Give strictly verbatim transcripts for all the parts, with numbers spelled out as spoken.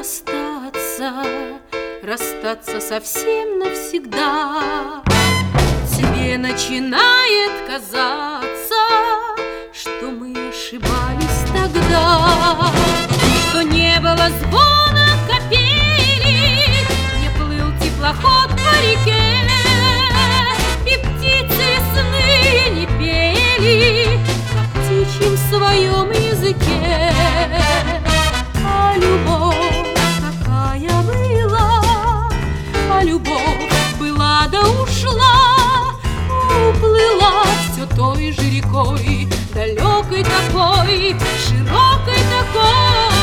расстаться, расстаться совсем навсегда. Тебе начинает казаться, что мы ошибались тогда, что не было звона капели, не плыл теплоход по реке, и птицы сны не пели на птичьем своем языке. А любовь какая была, а любовь была да ушла, уплыла все той же рекой, далекой такой, широкой такой.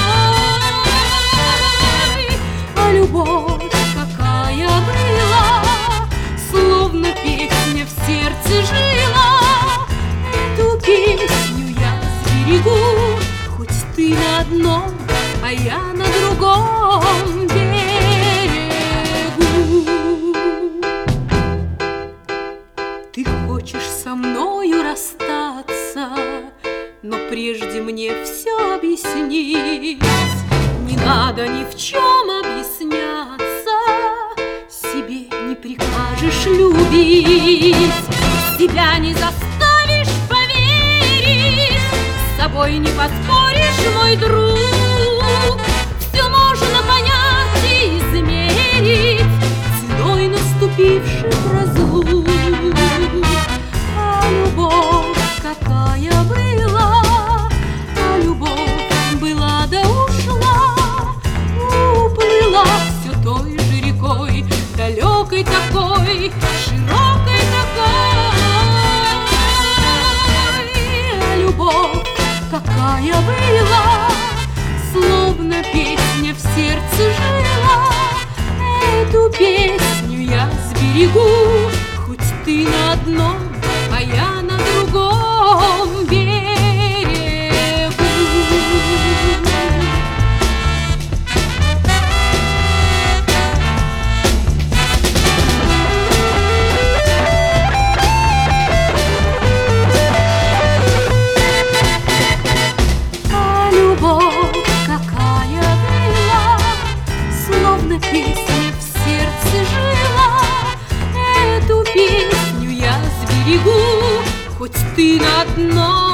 А любовь какая была, словно песня в сердце жила. Эту песню я сберегу, хоть ты на одном, а я на другом берегу. Ты хочешь со мною расстаться, но прежде мне все объяснить. Не надо ни в чем объясняться, себе не прикажешь любить, себя не заставишь поверить, с собой не поспоришь, мой друг. Все можно понять и измерить ценой наступивших разлук. А любовь какая была, а любовь была да ушла, уплыла все той же рекой, далекой такой, широкой такой. А любовь какая была, словно песня в сердце жила. Эту песню я сберегу, хоть ты на одном, а я на другом берегу. А любовь какая была, словно песня в сердце жила. Эту песню я сберегу, хоть ты на дно.